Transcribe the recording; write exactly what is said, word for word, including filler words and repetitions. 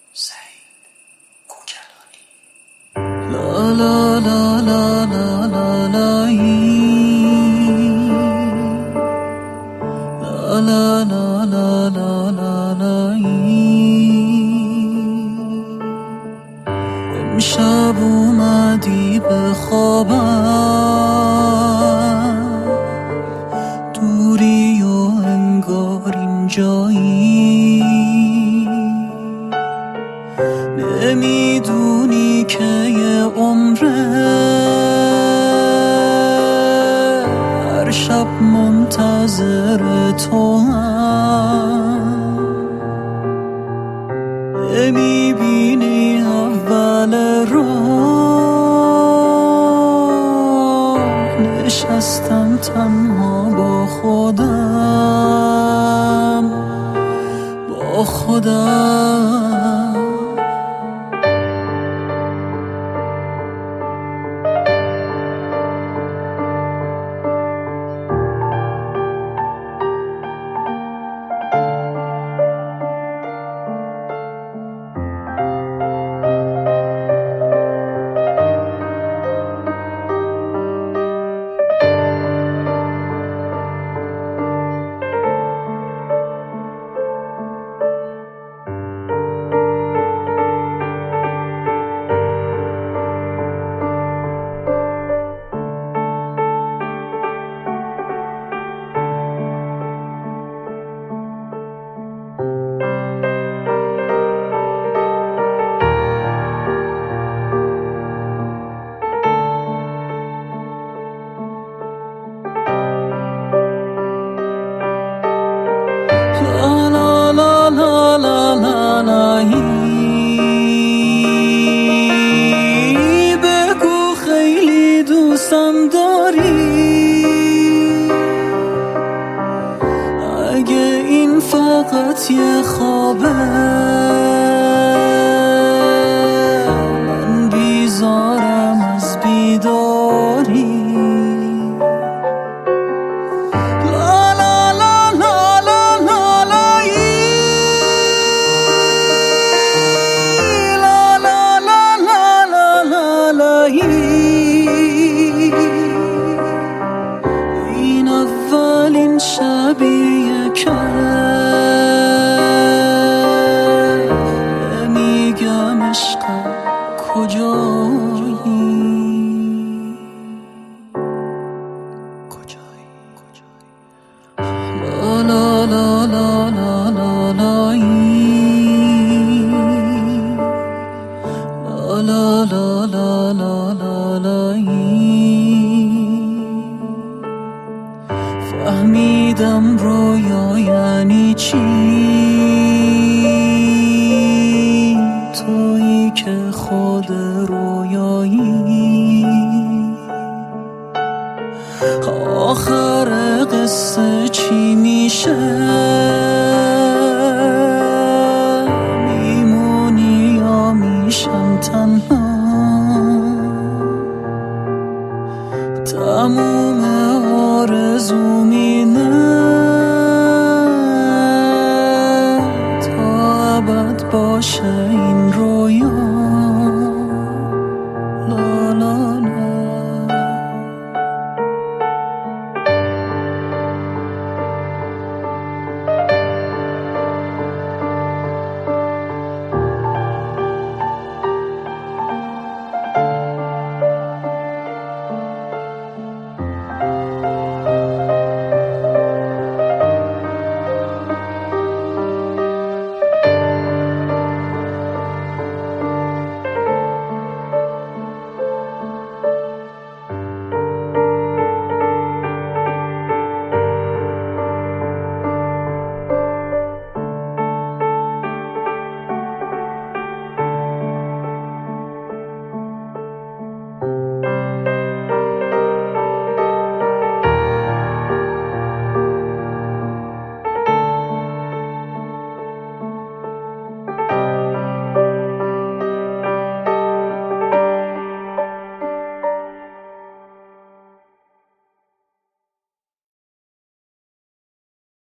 زین کوکلانی. لا لا لا لا لا لا لا لا لا لا لا لا لا. امشب اومدی به خوابم، دوری و انگار اینجایی، نمیدونی که یه عمره هر شب منتظر تو هم، نمیبینی اول راه نشستم تنها با خودم، با خودم. بگو خیلی دوستم داری، اگه این فقط یه خوابه من بیزارم از بیداری. این اولین شبیه که میگم عشقم کجایی، کجایی لا لا لا لا لا لا لا لا لا لا لا لا لا. فهمیدم رویا یعنی چی، تویی که خود رویایی. آخر قصه چی میشه، میمونی یا میشم تنها، تموم آرزوم اینه تا ابد باشه این رویا.